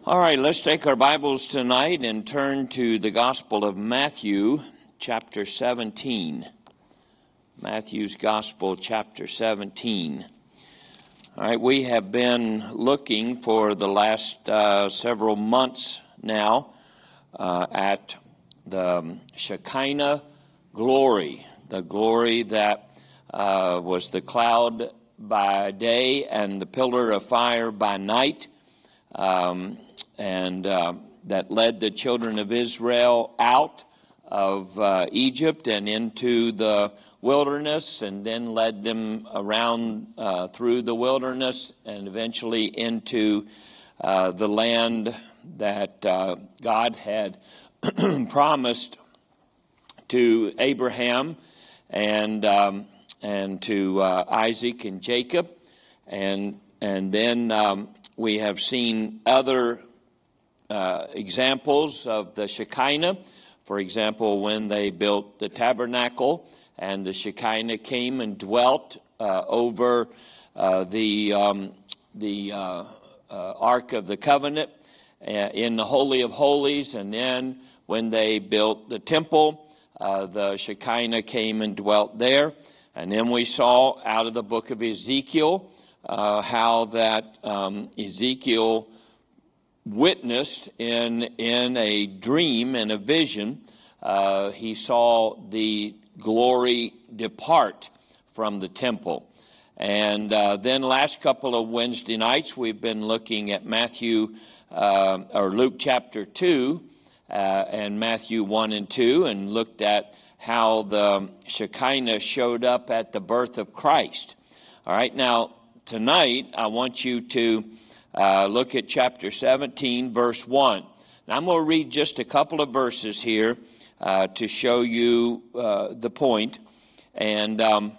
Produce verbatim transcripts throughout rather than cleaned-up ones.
All right, let's take our Bibles tonight and turn to the Gospel of Matthew, chapter seventeen. Matthew's Gospel, chapter seventeen. All right, we have been looking for the last uh, several months now uh, at the Shekinah glory, the glory that uh, was the cloud by day and the pillar of fire by night. Um, and uh, that led the children of Israel out of uh, Egypt and into the wilderness, and then led them around uh, through the wilderness and eventually into uh, the land that uh, God had promised to Abraham and um, and to uh, Isaac and Jacob, and and then um, we have seen other Uh, examples of the Shekinah. For example, when they built the tabernacle and the Shekinah came and dwelt uh, over uh, the um, the uh, uh, Ark of the Covenant uh, in the Holy of Holies, and then when they built the temple, uh, the Shekinah came and dwelt there. And then we saw out of the book of Ezekiel uh, how that um, Ezekiel witnessed in in a dream and a vision. Uh, he saw the glory depart from the temple. And uh, then last couple of Wednesday nights, we've been looking at Matthew uh, or Luke chapter two uh, and Matthew one and two, and looked at how the Shekinah showed up at the birth of Christ. All right, now tonight I want you to Uh, look at chapter seventeen, verse one. Now, I'm going to read just a couple of verses here uh, to show you uh, the point, and um,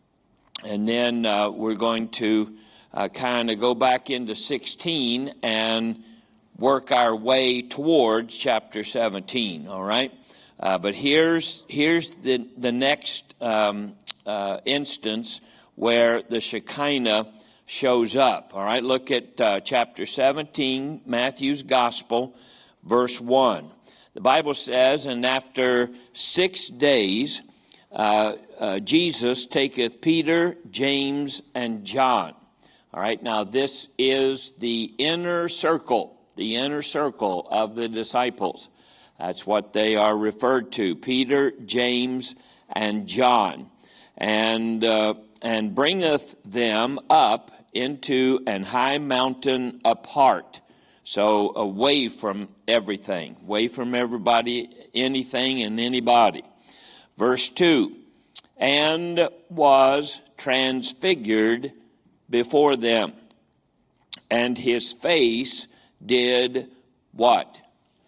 and then uh, we're going to uh, kind of go back into sixteen and work our way towards chapter seventeen. All right, uh, but here's here's the the next um, uh, instance where the Shekinah shows up. All right, look at uh, chapter seventeen, Matthew's Gospel, verse one. The Bible says, "And after six days, uh, uh, Jesus taketh Peter, James, and John." All right, now this is the inner circle, the inner circle of the disciples. That's what they are referred to, Peter, James, and John. And, uh, and bringeth them up into an high mountain apart, so away from everything, away from everybody, anything and anybody. Verse two, "And was transfigured before them, and his face did" what?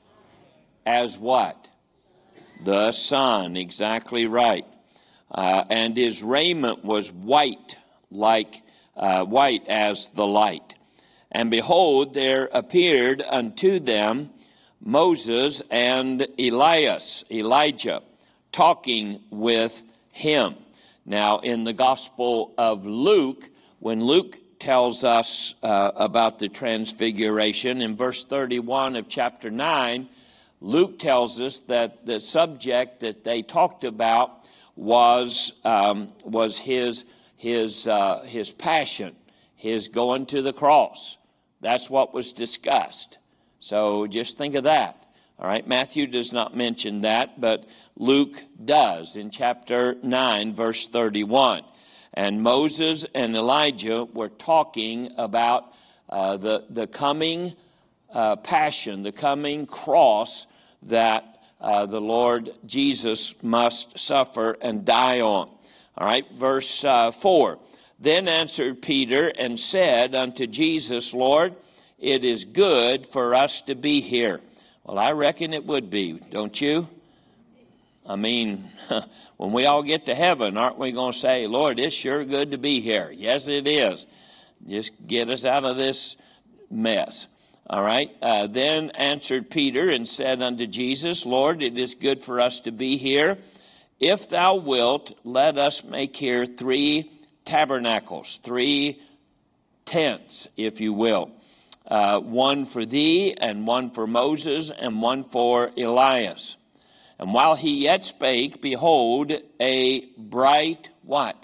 As what? The sun, exactly right. Uh, "and his raiment was white, like Uh, white as the light. And behold, there appeared unto them Moses and Elias, Elijah, talking with him." Now, in the Gospel of Luke, when Luke tells us uh, about the transfiguration, in verse thirty-one of chapter nine, Luke tells us that the subject that they talked about was um, was his his uh, his passion, his going to the cross. That's what was discussed. So just think of that. All right, Matthew does not mention that, but Luke does in chapter nine, verse thirty-one. "And Moses and Elijah were talking about uh, the, the coming uh, passion, the coming cross that uh, the Lord Jesus must suffer and die on." All right, verse uh, four. "Then answered Peter and said unto Jesus, Lord, it is good for us to be here." Well, I reckon it would be, don't you? I mean, when we all get to heaven, aren't we going to say, "Lord, it's sure good to be here"? Yes, it is. Just get us out of this mess. All right. Uh, "then answered Peter and said unto Jesus, Lord, it is good for us to be here. If thou wilt, let us make here three tabernacles, three tents, if you will. uh, one for thee, and one for Moses, and one for Elias. And while he yet spake, behold, a bright what?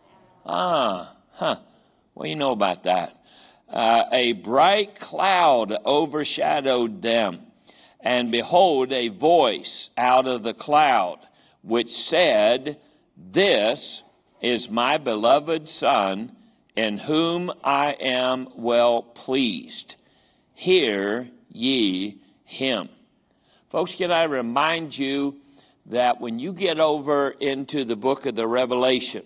Ah, huh. What do you know about that? Uh, a bright cloud overshadowed them. And behold, a voice out of the cloud, which said, This is my beloved Son, in whom I am well pleased. Hear ye him. Folks, can I remind you that when you get over into the book of the Revelation,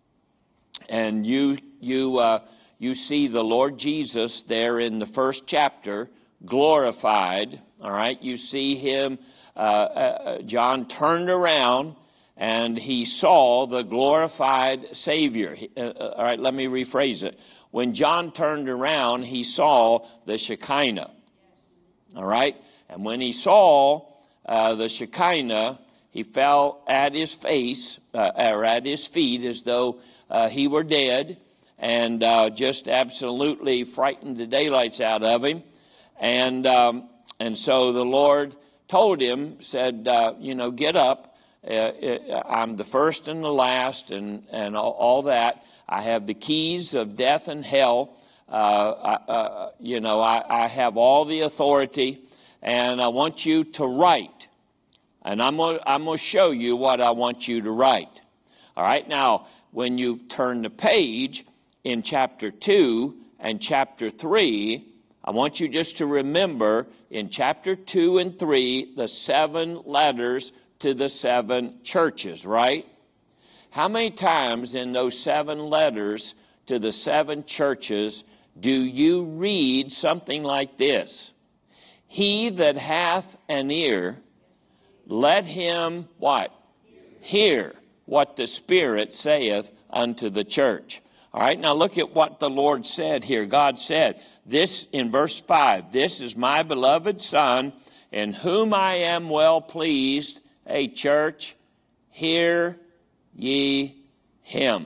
and you you uh, you see the Lord Jesus there in the first chapter, glorified, all right, you see him, uh, uh, John turned around, and he saw the glorified Savior. Uh, all right, let me rephrase it. When John turned around, he saw the Shekinah. All right? And when he saw uh, the Shekinah, he fell at his face, uh, or at his feet, as though uh, he were dead, and uh, just absolutely frightened the daylights out of him. And, um, and so the Lord told him, said, uh, you know, get up. Uh, I'm the first and the last, and, and all, all that. I have the keys of death and hell. Uh, I, uh, you know, I, I have all the authority, and I want you to write. And I'm going I'm to show you what I want you to write. All right, now, when you turn the page in chapter two and chapter three, I want you just to remember in chapter two and three, the seven letters to the seven churches, right? How many times in those seven letters to the seven churches do you read something like this? He that hath an ear, let him, what? Hear what the Spirit saith unto the church. All right, now look at what the Lord said here. God said, this in verse five, this is my beloved Son, in whom I am well pleased. Hey, church, hear ye him.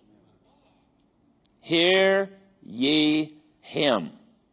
Hear ye him.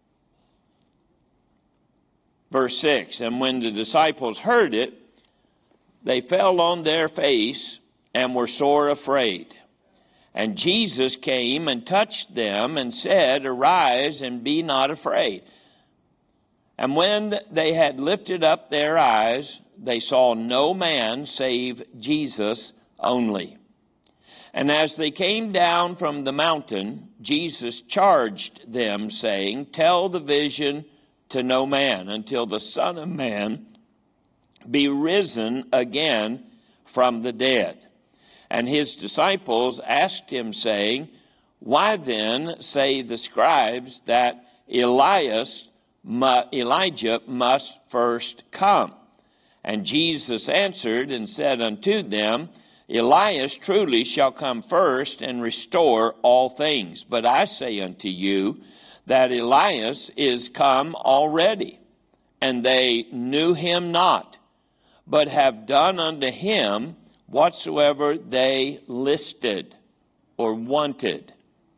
Verse six, and when the disciples heard it, they fell on their face and were sore afraid. And Jesus came and touched them and said, Arise and be not afraid. And when they had lifted up their eyes, they saw no man save Jesus only. And as they came down from the mountain, Jesus charged them, saying, Tell the vision to no man, until the Son of Man be risen again from the dead. And his disciples asked him, saying, Why then say the scribes that Elias, Elijah must first come? And Jesus answered and said unto them, Elias truly shall come first and restore all things. But I say unto you that Elias is come already, and they knew him not, but have done unto him whatsoever they listed or wanted.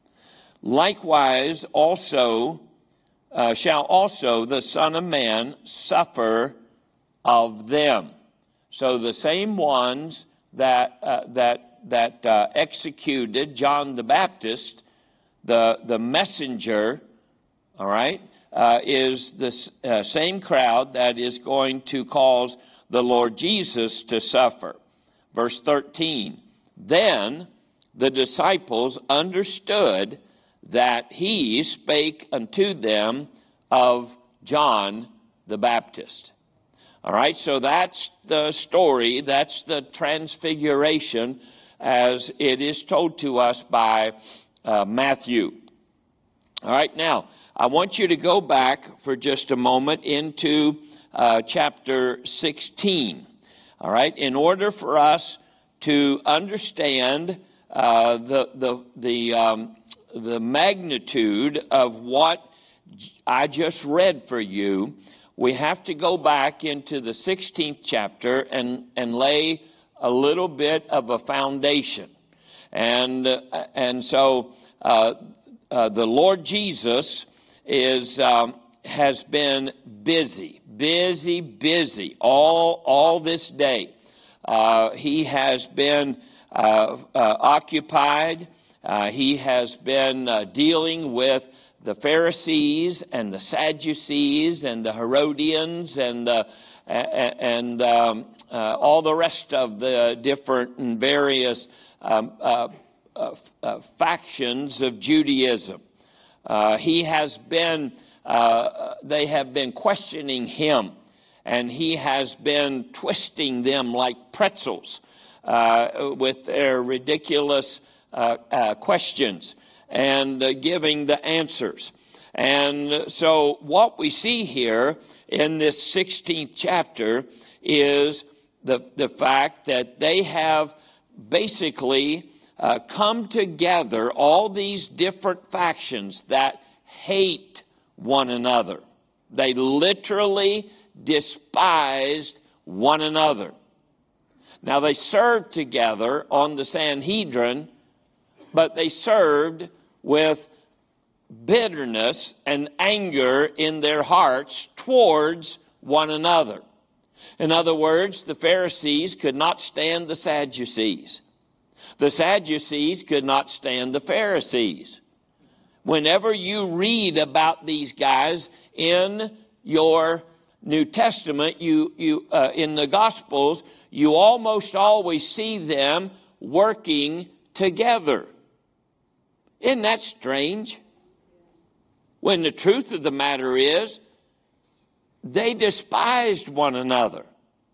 Likewise also uh, shall also the Son of Man suffer of them. So the same ones that uh, that that uh, executed John the Baptist, the the messenger, all right, uh, is the uh, same crowd that is going to cause the Lord Jesus to suffer. Verse thirteen, then the disciples understood that he spake unto them of John the Baptist. All right, so that's the story, that's the transfiguration as it is told to us by uh, Matthew. All right, now, I want you to go back for just a moment into uh, chapter sixteen. All right, in order for us to understand uh, the the the um, the magnitude of what I just read for you, we have to go back into the sixteenth chapter and and lay a little bit of a foundation, and uh, and so uh, uh, the Lord Jesus is um, has been busy, busy, busy all all this day. Uh, he has been uh, uh, occupied. Uh, he has been uh, dealing with the Pharisees and the Sadducees and the Herodians and the and um, uh, all the rest of the different and various um, uh, uh, uh, factions of Judaism. Uh, he has been, uh, they have been questioning him, and he has been twisting them like pretzels uh, with their ridiculous uh, uh, questions and uh, giving the answers. And so what we see here in this sixteenth chapter is the, the fact that they have basically uh, come together, all these different factions that hate one another. They literally despised one another. Now, they served together on the Sanhedrin, but they served with bitterness and anger in their hearts towards one another. In other words, the Pharisees could not stand the Sadducees. The Sadducees could not stand the Pharisees. Whenever you read about these guys in your New Testament, you, you uh, in the Gospels, you almost always see them working together. Isn't that strange? When the truth of the matter is, they despised one another.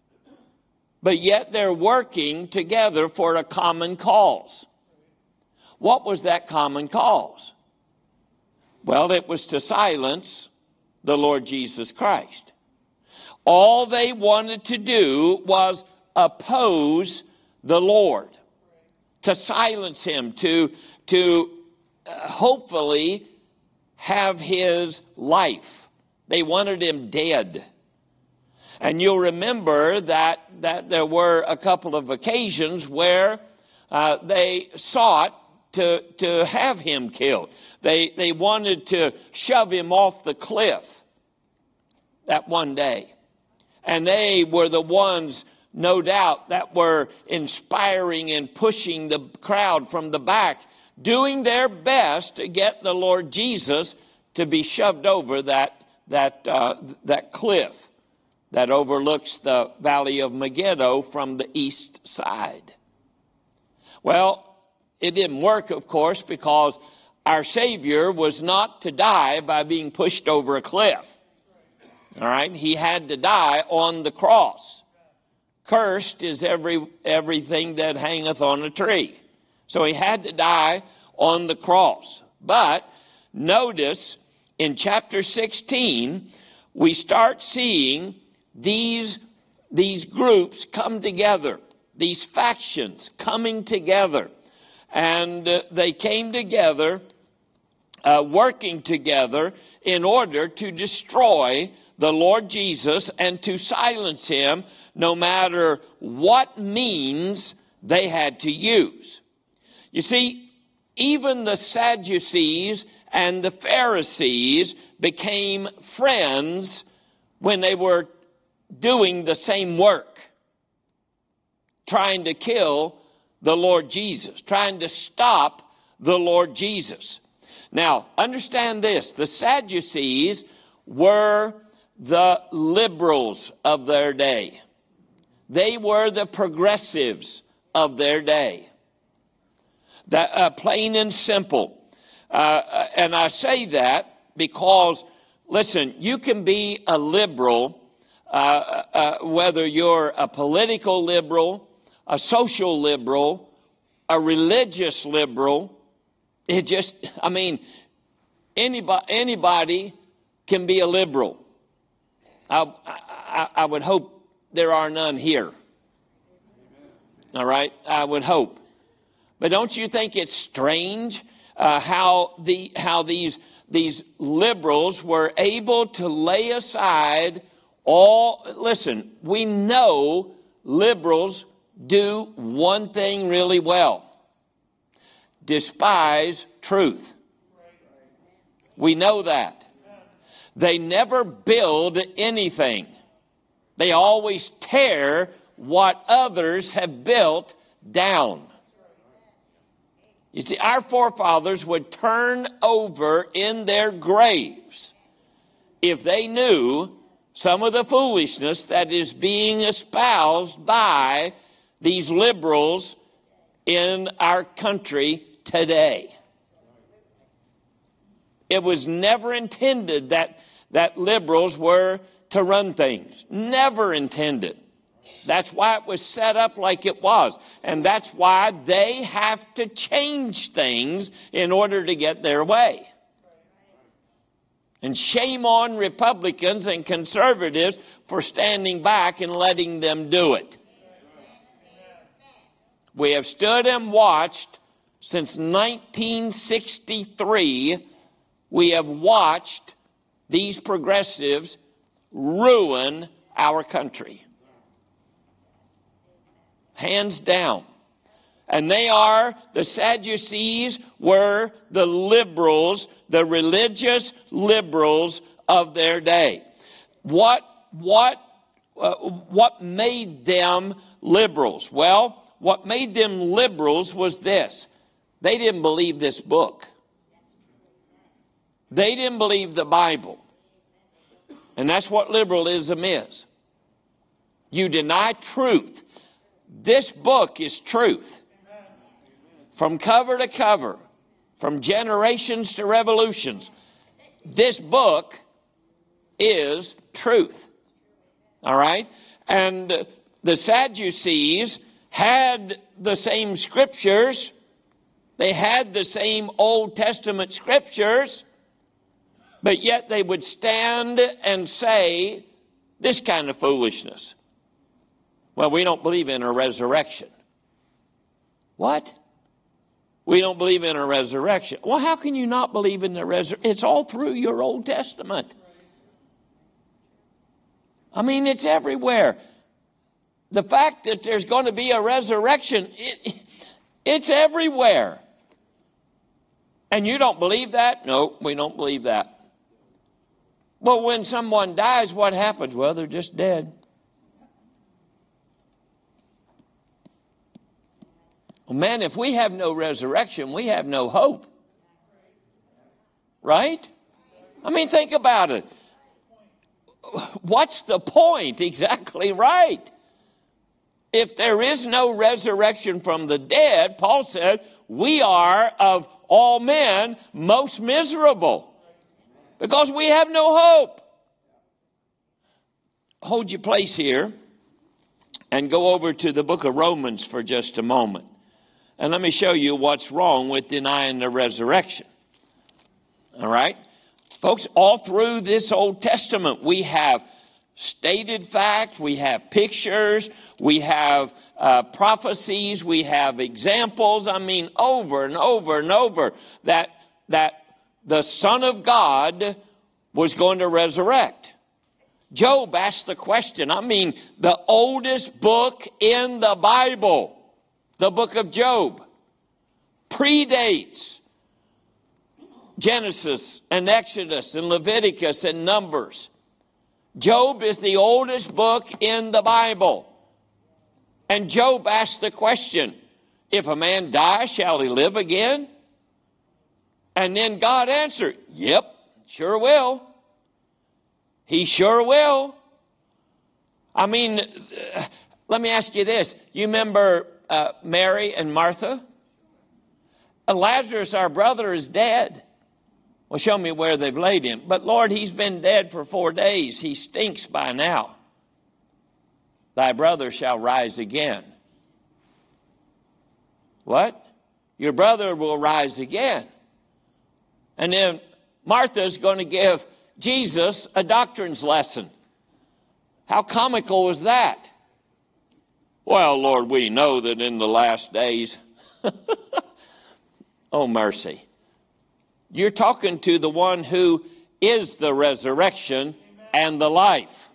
But yet they're working together for a common cause. What was that common cause? Well, it was to silence the Lord Jesus Christ. All they wanted to do was oppose the Lord, to silence him, to, to uh, hopefully have his life. They wanted him dead. And you'll remember that, that there were a couple of occasions where uh, they sought to, to have him killed. They, they wanted to shove him off the cliff that one day. And they were the ones, no doubt, that were inspiring and pushing the crowd from the back, doing their best to get the Lord Jesus to be shoved over that, that, uh, that cliff that overlooks the valley of Megiddo from the east side. Well, it didn't work, of course, because our Savior was not to die by being pushed over a cliff. All right? He had to die on the cross. Cursed is every everything that hangeth on a tree. So he had to die on the cross. But notice in chapter sixteen, we start seeing these, these groups come together, these factions coming together. And uh, they came together, uh, working together in order to destroy the Lord Jesus and to silence him, no matter what means they had to use. You see, even the Sadducees and the Pharisees became friends when they were doing the same work, trying to kill the Lord Jesus, trying to stop the Lord Jesus. Now, understand this. The Sadducees were the liberals of their day. They were the progressives of their day. That, uh, plain and simple. Uh, and I say that because, listen, you can be a liberal, uh, uh, whether you're a political liberal, a social liberal, a religious liberal. It just, I mean, anybody, anybody can be a liberal. I, I, I would hope there are none here. All right? I would hope. But don't you think it's strange uh, how the how these these liberals were able to lay aside all? Listen, we know liberals do one thing really well: despise truth. We know that. They never build anything. They always tear what others have built down. You see, our forefathers would turn over in their graves if they knew some of the foolishness that is being espoused by these liberals in our country today. It was never intended that, that liberals were to run things. Never intended. That's why it was set up like it was. And that's why they have to change things in order to get their way. And shame on Republicans and conservatives for standing back and letting them do it. We have stood and watched since nineteen sixty-three. We have watched these progressives ruin our country. Hands down. And they are, the Sadducees were the liberals, the religious liberals of their day. What, what, uh, what made them liberals? Well, what made them liberals was this. They didn't believe this book. They didn't believe the Bible. And that's what liberalism is. You deny truth. This book is truth. From cover to cover, from generations to revolutions, this book is truth. All right? And the Sadducees had the same scriptures. They had the same Old Testament scriptures, but yet they would stand and say this kind of foolishness. Well, we don't believe in a resurrection. What? We don't believe in a resurrection. Well, how can you not believe in the resurrection? It's all through your Old Testament. I mean, it's everywhere. The fact that there's going to be a resurrection, it, it's everywhere. And you don't believe that? No, we don't believe that. Well, when someone dies, what happens? Well, they're just dead. Well, man, if we have no resurrection, we have no hope. Right? I mean, think about it. What's the point? Exactly right. If there is no resurrection from the dead, Paul said, we are of all men most miserable because we have no hope. Hold your place here and go over to the book of Romans for just a moment. And let me show you what's wrong with denying the resurrection. All right? Folks, all through this Old Testament, we have stated facts, we have pictures, we have uh, prophecies, we have examples. I mean, over and over and over that, that the Son of God was going to resurrect. Job asked the question. I mean, the oldest book in the Bible, the book of Job, predates Genesis and Exodus and Leviticus and Numbers. Job is the oldest book in the Bible. And Job asked the question, if a man dies, shall he live again? And then God answered, yep, sure will. He sure will. I mean, let me ask you this. You remember uh, Mary and Martha? Uh, Lazarus, our brother, is dead. Well, show me where they've laid him. But Lord, he's been dead for four days. He stinks by now. Thy brother shall rise again. What? Your brother will rise again. And then Martha's going to give Jesus a doctrine's lesson. How comical was that? Well, Lord, we know that in the last days. Oh, mercy. You're talking to the one who is the resurrection and the life.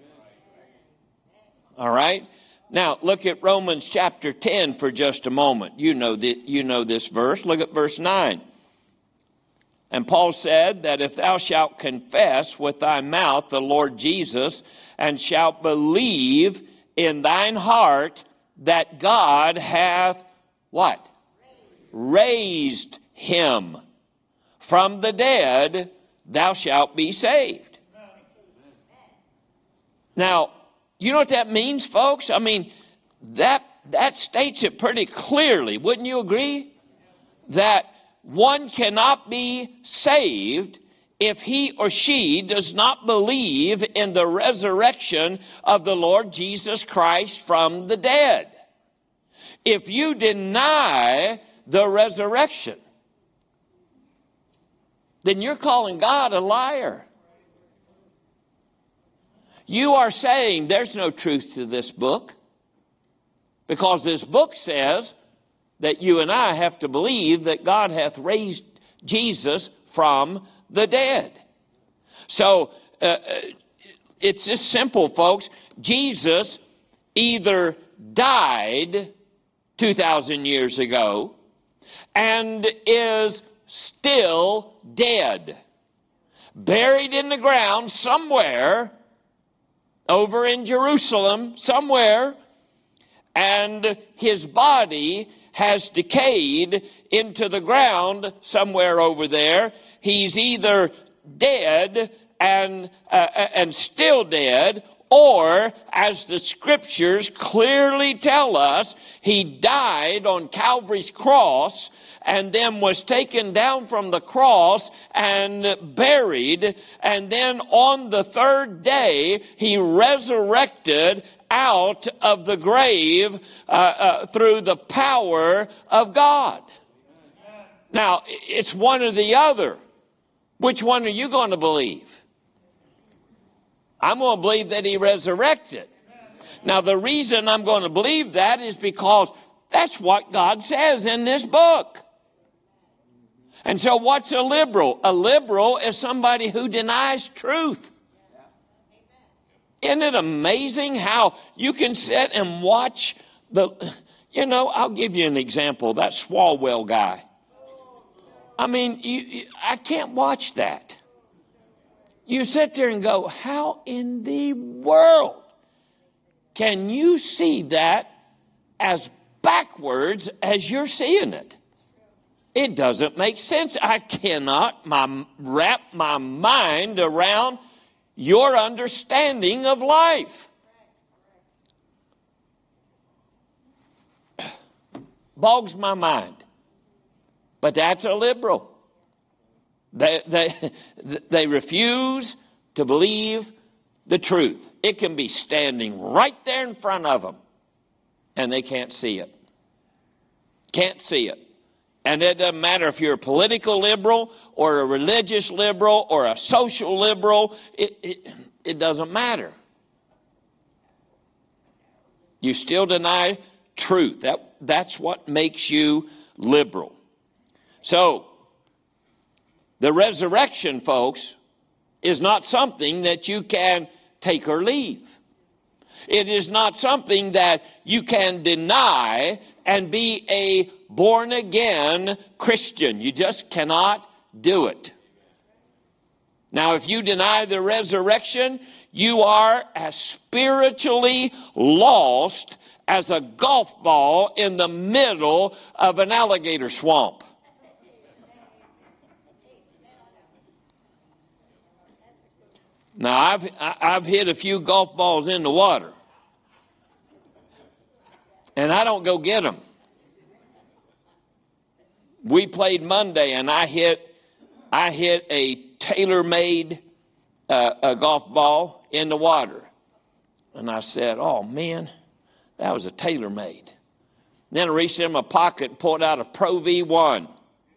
All right? Now, look at Romans chapter ten for just a moment. You know, the, you know this verse. Look at verse nine. And Paul said that if thou shalt confess with thy mouth the Lord Jesus, and shalt believe in thine heart that God hath what? Raised him from the dead, thou shalt be saved. Now, you know what that means, folks? I mean, that that states it pretty clearly. Wouldn't you agree? That one cannot be saved if he or she does not believe in the resurrection of the Lord Jesus Christ from the dead. If you deny the resurrection, then you're calling God a liar. You are saying there's no truth to this book, because this book says that you and I have to believe that God hath raised Jesus from the dead. So uh, it's just simple, folks. Jesus either died two thousand years ago and is still dead, buried in the ground somewhere over in Jerusalem, somewhere, and his body has decayed into the ground somewhere over there. He's either dead and uh, and still dead, or, as the scriptures clearly tell us, he died on Calvary's cross and then was taken down from the cross and buried, and then on the third day he resurrected out of the grave uh, uh, through the power of God. Now, it's one or the other. Which one are you going to believe? I'm going to believe that he resurrected. Now, the reason I'm going to believe that is because that's what God says in this book. And so what's a liberal? A liberal is somebody who denies truth. Isn't it amazing how you can sit and watch the, you know, I'll give you an example, that Swalwell guy. I mean, you, you, I can't watch that. You sit there and go, how in the world can you see that as backwards as you're seeing it? It doesn't make sense. I cannot my, wrap my mind around your understanding of life. Bogs my mind. But that's a liberal. They, they, they refuse to believe the truth. It can be standing right there in front of them, and they can't see it. Can't see it. And it doesn't matter if you're a political liberal or a religious liberal or a social liberal. It, it, it doesn't matter. You still deny truth. That, that's what makes you liberal. So, the resurrection, folks, is not something that you can take or leave. It is not something that you can deny and be a born-again Christian. You just cannot do it. Now, if you deny the resurrection, you are as spiritually lost as a golf ball in the middle of an alligator swamp. Now, I've, I've hit a few golf balls in the water, and I don't go get them. We played Monday, and I hit, I hit a tailor-made uh, a golf ball in the water. And I said, oh, man, that was a tailor-made. Then I reached in my pocket and pulled out a Pro V one.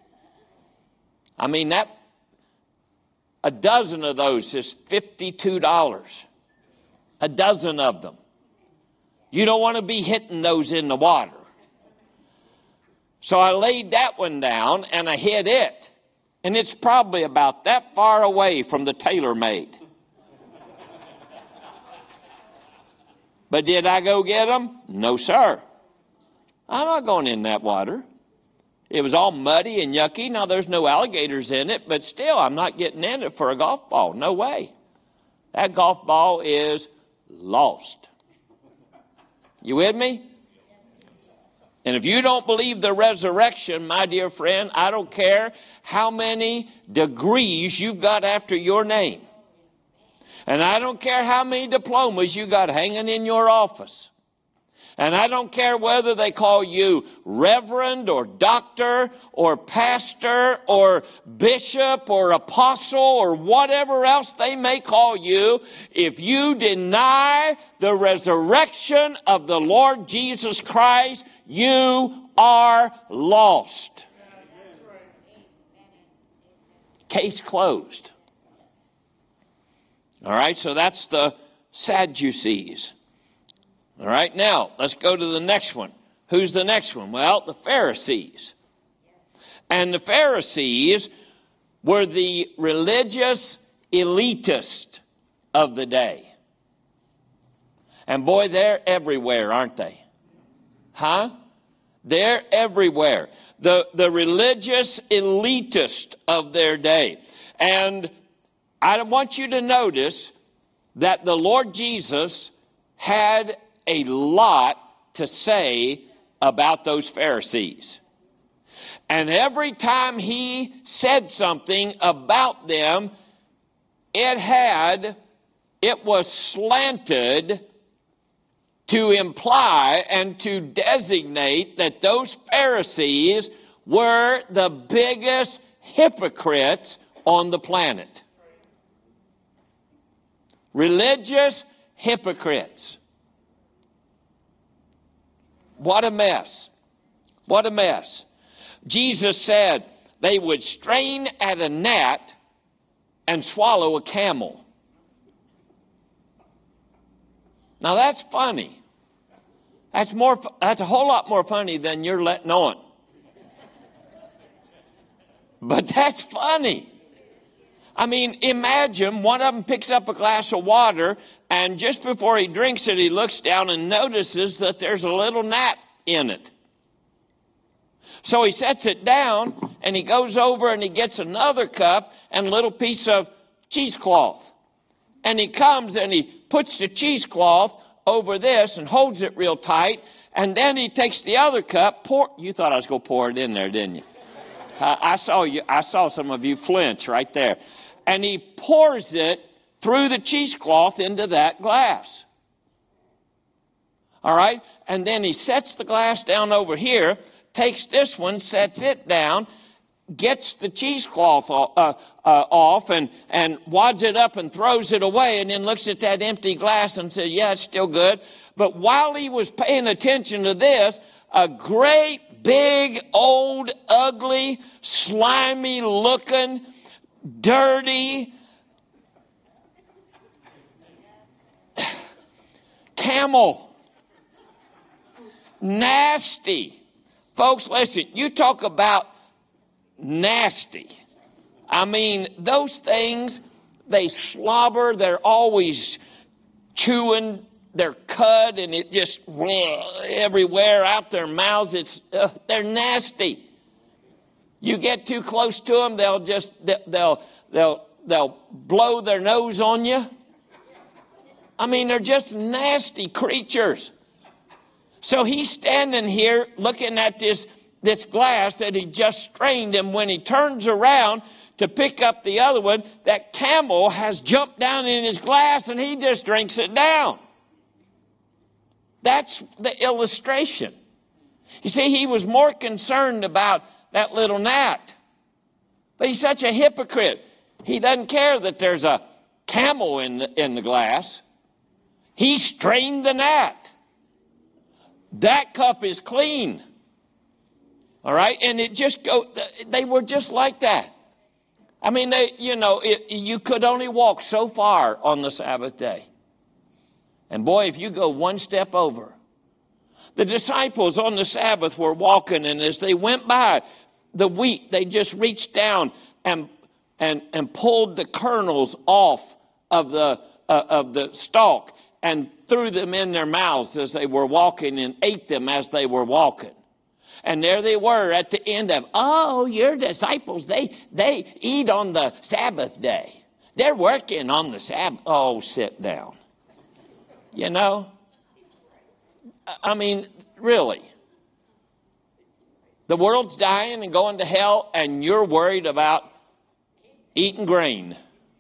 I mean, that a dozen of those is fifty-two dollars. A dozen of them. You don't want to be hitting those in the water. So I laid that one down and I hit it. And it's probably about that far away from the tailor-made. But did I go get them? No, sir. I'm not going in that water. It was all muddy and yucky. Now, there's no alligators in it, but still, I'm not getting in it for a golf ball. No way. That golf ball is lost. You with me? And if you don't believe the resurrection, my dear friend, I don't care how many degrees you've got after your name. And I don't care how many diplomas you got hanging in your office. And I don't care whether they call you reverend or doctor or pastor or bishop or apostle or whatever else they may call you. If you deny the resurrection of the Lord Jesus Christ, you are lost. Case closed. All right, so that's the Sadducees. All right, now let's go to the next one. Who's the next one? Well, the Pharisees. And the Pharisees were the religious elitists of the day. And boy, they're everywhere, aren't they? Huh? They're everywhere. The, the religious elitist of their day. And I want you to notice that the Lord Jesus had a lot to say about those Pharisees. And every time he said something about them, it had, it was slanted to imply and to designate that those Pharisees were the biggest hypocrites on the planet. Religious hypocrites. What a mess. What a mess. Jesus said they would strain at a gnat and swallow a camel. Now that's funny. That's more. That's a whole lot more funny than you're letting on. But that's funny. I mean, imagine one of them picks up a glass of water, and just before he drinks it, he looks down and notices that there's a little gnat in it. So he sets it down, and he goes over and he gets another cup and a little piece of cheesecloth. And he comes and he puts the cheesecloth over this and holds it real tight, and then he takes the other cup, pour, you thought I was going to pour it in there, didn't you? Uh, I saw you. I saw some of you flinch right there. And he pours it through the cheesecloth into that glass. All right? And then he sets the glass down over here, takes this one, sets it down, gets the cheesecloth uh, uh, off and, and wads it up and throws it away, and then looks at that empty glass and says, yeah, it's still good. But while he was paying attention to this, a great, big, old, ugly, slimy looking, dirty camel. Nasty. Folks, listen, you talk about nasty. I mean, those things, they slobber, they're always chewing their cud, and it just everywhere out their mouths. It's uh, they're nasty. You get too close to them, they'll just they'll they'll they'll blow their nose on you. I mean, they're just nasty creatures. So he's standing here looking at this this glass that he just strained, and when he turns around to pick up the other one, that camel has jumped down in his glass and he just drinks it down. That's the illustration. You see, he was more concerned about that little gnat. But he's such a hypocrite. He doesn't care that there's a camel in the, in the glass. He strained the gnat. That cup is clean. All right? And it just go. They were just like that. I mean, they, you know, it, you could only walk so far on the Sabbath day. And boy, if you go one step over. The disciples on the Sabbath were walking, and as they went by the wheat, they just reached down and and and pulled the kernels off of the uh, of the stalk and threw them in their mouths as they were walking and ate them as they were walking. And there they were at the end of, oh, your disciples, they, they eat on the Sabbath day. They're working on the Sabbath. Oh, sit down. You know? I mean, really. The world's dying and going to hell, and you're worried about eating grain,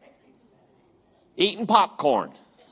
eating popcorn.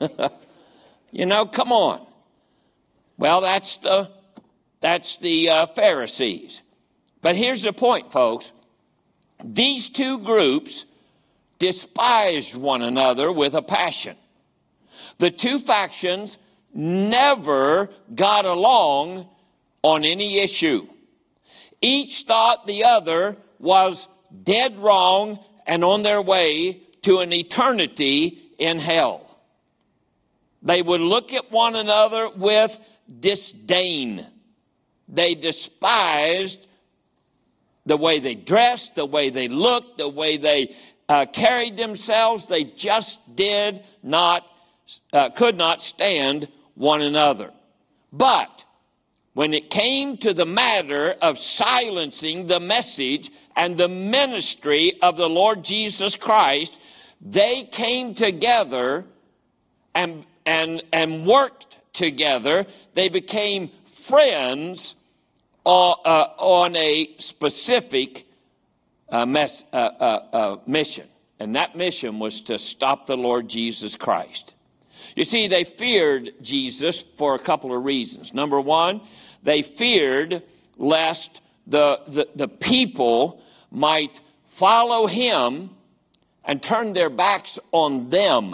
You know, come on. Well, that's the that's the uh, Pharisees. But here's the point, folks. These two groups despised one another with a passion. The two factions never got along on any issue. Each thought the other was dead wrong and on their way to an eternity in hell. They would look at one another with disdain. They despised the way they dressed, the way they looked, the way they uh, carried themselves. They just did not, uh, could not stand one another. But when it came to the matter of silencing the message and the ministry of the Lord Jesus Christ, they came together and, and, and worked together. They became friends on, uh, on a specific uh, mes- uh, uh, uh, mission. And that mission was to stop the Lord Jesus Christ. You see, they feared Jesus for a couple of reasons. Number one, they feared lest the, the, the people might follow him and turn their backs on them.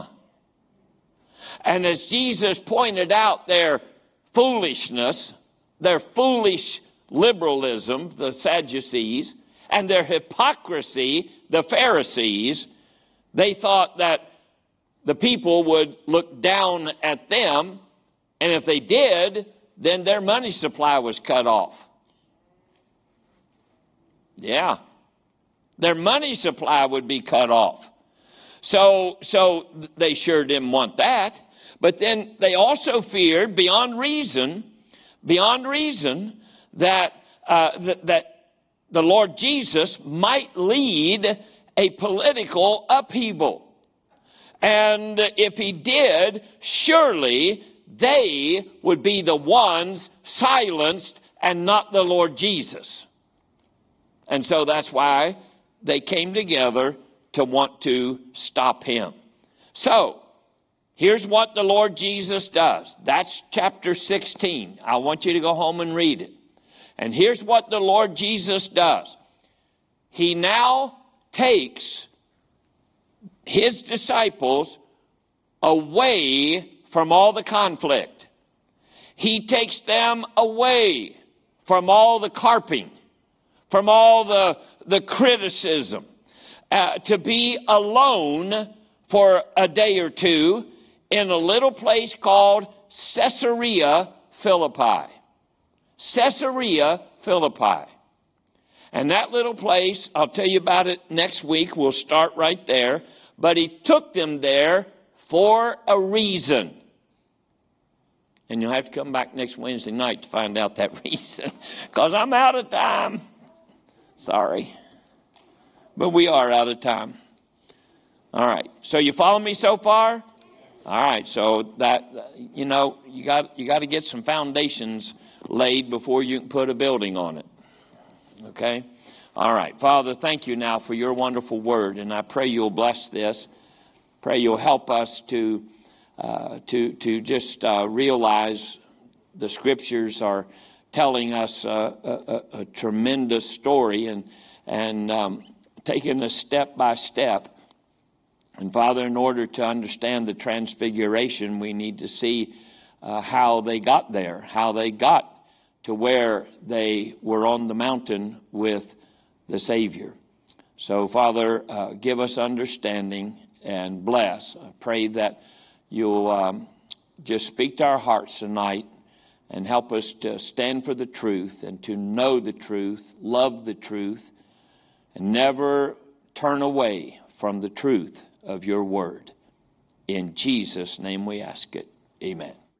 And as Jesus pointed out their foolishness, their foolish liberalism, the Sadducees, and their hypocrisy, the Pharisees, they thought that the people would look down at them, and if they did, then their money supply was cut off. Yeah. Their money supply would be cut off. So, so they sure didn't want that. But then they also feared beyond reason, beyond reason, that, uh, that, that the Lord Jesus might lead a political upheaval. And if he did, surely they would be the ones silenced and not the Lord Jesus. And so that's why they came together to want to stop him. So, here's what the Lord Jesus does. That's chapter sixteen. I want you to go home and read it. And here's what the Lord Jesus does. He now takes his disciples away from all the conflict. He takes them away from all the carping, from all the, the criticism, uh, to be alone for a day or two in a little place called Caesarea Philippi. Caesarea Philippi. And that little place, I'll tell you about it next week. We'll start right there. But he took them there for a reason. And you'll have to come back next Wednesday night to find out that reason. Because I'm out of time. Sorry. But we are out of time. All right. So you follow me so far? All right. So that, you know, you got you got to get some foundations laid before you can put a building on it. Okay? All right. Father, thank you now for your wonderful word. And I pray you'll bless this. Pray you'll help us to uh, to to just uh, realize the scriptures are telling us uh, a, a, a tremendous story and and um, taking us step by step. And Father, in order to understand the transfiguration, we need to see uh, how they got there, how they got to where they were on the mountain with the Savior. So, Father, uh, give us understanding and bless. I pray that you'll um, just speak to our hearts tonight and help us to stand for the truth and to know the truth, love the truth, and never turn away from the truth of your word. In Jesus' name we ask it. Amen.